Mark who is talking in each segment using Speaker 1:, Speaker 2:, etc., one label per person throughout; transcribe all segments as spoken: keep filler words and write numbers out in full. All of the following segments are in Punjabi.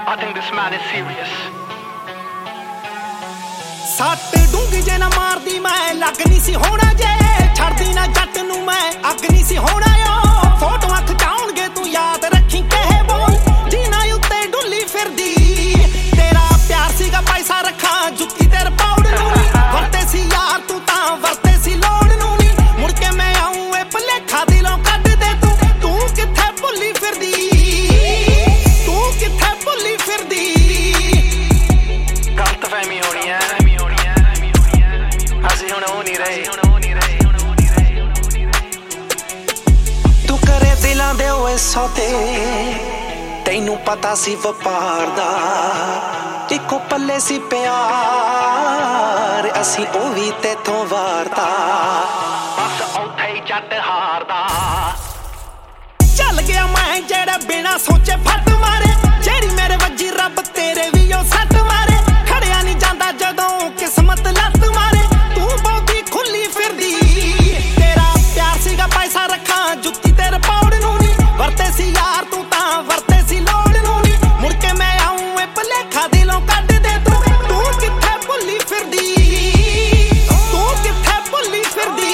Speaker 1: I think this man is serious.
Speaker 2: ਸੱਟ ਡੂੰਗੀ ਜੇ ਨਾ ਮਾਰਦੀ ਮੈਂ ਲੱਗ ਨਹੀਂ ਸੀ ਹੋਣਾ ਜੇ ਛੱਡਦੀ ਨਾ ਜੱਟ ਨੂੰ ਮੈਂ ਅੱਗ ਨਹੀਂ ਸੀ ਹੋਣਾ ਓ ਫੋਟੋਆਂ ਖਿਚਾਉਣਗੇ ਤੂੰ ਯਾਦ ਰੱਖੀ ਕਹੇ ਬੋਲ ਜੀਨਾ ਉੱਤੇ ਡੁੱਲੀ ਫਿਰਦੀ ਤੇਰਾ ਪਿਆਰ ਸੀਗਾ ਪੈਸਾ ਰੱਖਾਂ ਜੁੱਤੀ ਤੇਰੇ ਪੌੜ ਨੂੰ ਨੀ ਵਰਤੇ ਸੀ ਯਾਰ ਤੂੰ ਤਾਂ ਵਰਤੇ ਸੀ ਲੋੜ ਨੂੰ ਨੀ ਮੁੜ ਕੇ ਮੈਂ ਆਊਂ ਇਹ ਭੁਲੇਖਾ ਦਿਲੋਂ ਕੱਢ ਦੇ ਤੂੰ ਤੂੰ ਕਿੱਥੇ ਭੁੱਲੀ ਫਿਰਦੀ ਤੂੰ ਕਿੱਥੇ ਭੁੱਲੀ ਫਿਰਦੀ
Speaker 1: ਗਲਤਫਹਿਮੀ ਹੋਣੀ ਹੈ ਅਸੀਂ ਹੁਣ ਹੋ ਨਹੀਂ ਰਹੇ
Speaker 2: ਤੂੰ ਕਰੇ ਦਿਲਾਂ ਦੇ ਓਏ ਸੌਦੇ ਤੈਨੂੰ ਪਤਾ ਸੀ ਵਪਾਰ ਦਾ ਇੱਕੋ ਪੱਲੇ ਸੀ ਪਿਆਰ ਅਸੀਂ ਉਹ ਵੀ ਤੇਥੋਂ ਵਾਰਤਾ
Speaker 1: ਬਸ ਉੱਥੇ ਹੀ ਜੱਟ ਹਾਰਦਾ
Speaker 2: ਚੱਲ ਗਿਆ ਮੈਂ ਜਿਹੜਾ ਬਿਨਾ ਸੋਚੇ ਫੱਟ ਮਾਰੇ ਜਿਹੜੀ ਮੇਰੇ ਵੱਜੀ ਰੱਬ ਤੇਰੇ ਵੀ ਉਹ ਸੱਟ ਮਾਰੇ ਖੜਿਆ ਨਹੀਂ ਜਾਂਦਾ ਜਦੋਂ ਕਿਸਮਤ ਲੱਤ ਮਾਰੇ ਤੂੰ ਬਹੁਤੀ ਖੁੱਲੀ ਫਿਰਦੀ ਤੇਰਾ ਪਿਆਰ ਸੀਗਾ ਪੈਸਾ ਰੱਖਾਂ ਜੁੱਤੀ ਤੇਰੇ ਪੌੜ ਨੂੰ ਨੀ ਵਰਤੇ ਸੀ ਯਾਰ ਤੂੰ ਤਾਂ ਵਰਤੇ ਸੀ ਲੋੜ ਨੂੰ ਨੀ ਮੁੜ ਕੇ ਮੈਂ ਆਊਂ ਇਹ ਭੁਲੇਖਾ ਦਿਲੋਂ ਕੱਢ ਦੇ ਤੂੰ ਤੂੰ ਕਿੱਥੇ ਭੁੱਲੀ ਫਿਰਦੀ ਤੂੰ ਕਿੱਥੇ ਭੁੱਲੀ ਫਿਰਦੀ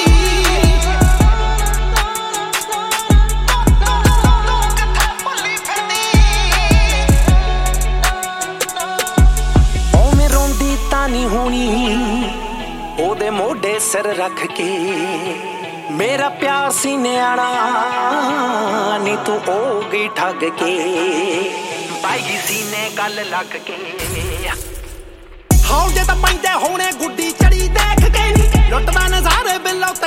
Speaker 2: ਓਵੇਂ ਰੋਂਦੀ ਤਾਂ ਨਹੀਂ ਹੋਣੀ ਉਹਦੇ ਮੋਢੇ ਸਿਰ ਰੱਖ ਕੇ ਮੇਰਾ ਪਿਆਰ ਸੀ ਨਿਆਣਾ ਨੀ ਤੂੰ ਹੋ ਗਈ ਠੱਗ ਕੇ
Speaker 1: ਬਾਈ ਸੀਨੇ ਗੱਲ ਲੱਗ ਕੇ
Speaker 2: ਹੌਂਦੇ ਤਾਂ ਪੈਂਦੇ ਹੋਣੇ ਗੁੱਡੀ ਚੜੀ ਦੇਖ ਕੇ ਨੀ ਲੁੱਟਦਾ ਨਜ਼ਾਰੇ ਬਿੱਲੋ